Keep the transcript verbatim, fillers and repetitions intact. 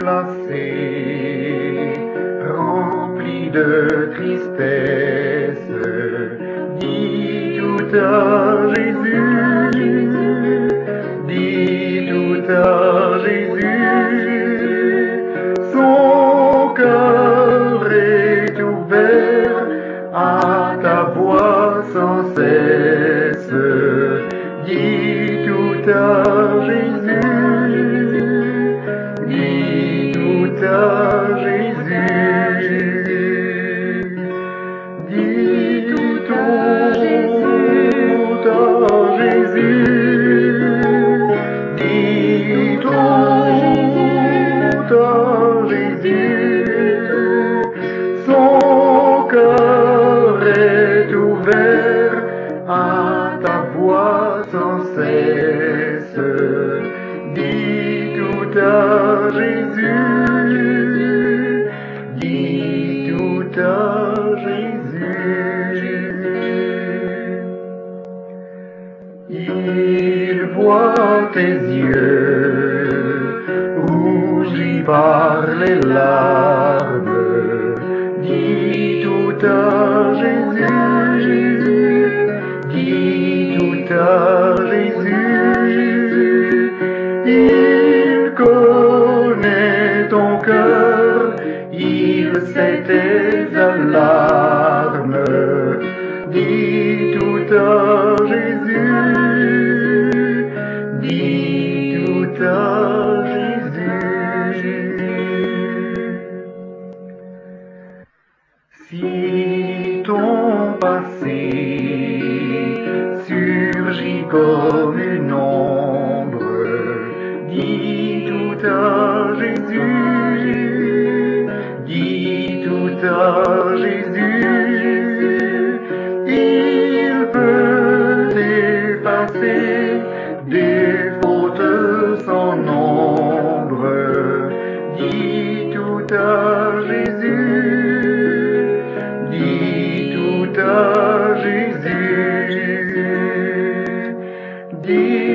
déplacé, rempli de tristesse, dis tout à Jésus, dis tout à Jésus, son cœur est ouvert à ta voix sans cesse, dis tout à Jésus, dis tout à Jésus, dis tout à Jésus, dis tout à Jésus, son cœur est ouvert à ta voix sans cesse, dis tout à Jésus, dis tout à Jésus. Il voit tes yeux rougis par les larmes, dis tout à Jésus, dis tout à Jésus. Il connaît ton cœur, il sait tes alarmes, dis tout à Jésus, dis tout à Jésus. Si ton passé surgit comme une ombre, dis tout à Jésus, dis tout à Jésus. Il peut effacer des fautes sans nombre, dis tout à Jésus, dis tout à Jésus, dis